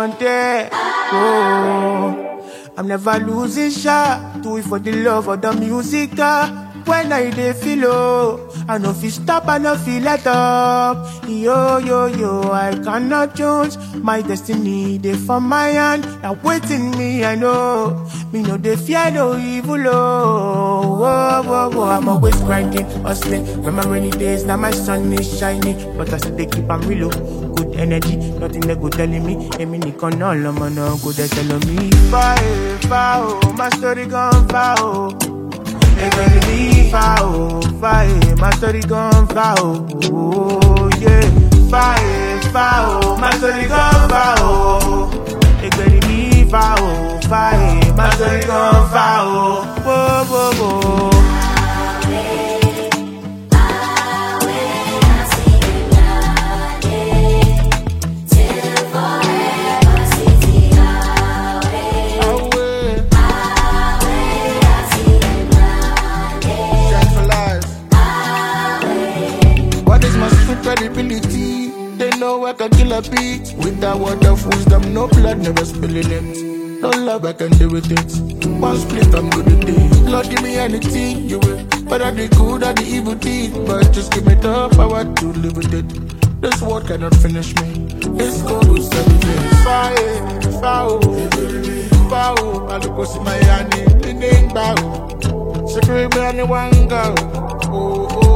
one day. Oh, I'm never losing shot. Do it for the love of the music. When I dey feel low, I no feel stop, I no feel let up. Yo, yo, yo, I cannot change my destiny. They for my hand, now waiting me, I know. Me no dey fear no evil, oh, oh, oh, oh. I'm always grinding, hustling. When my rainy days, now my sun is shining. But I still they keep am real, good energy. Nothing they go telling me. Emi nikon all I'm no go they telling me. Fire, my story gone far, oh. They gonna be fire, my story gone far, oh, yeah. Fire, my story gone far, oh. They gonna be fire, my story gone far, oh, whoa, whoa, whoa. Credibility, they know I can kill a beat. With that word of wisdom, no blood, never spilling it. No love, I can do with it. One split, I'm good at it. Lord, give me anything you will. Whether the good or the evil deed, but just give me the power to live with it. This world cannot finish me. It's gold with 7 days. Fire, I look what's in my hand, it ain't bow. Secret me, anyone go. Oh, oh.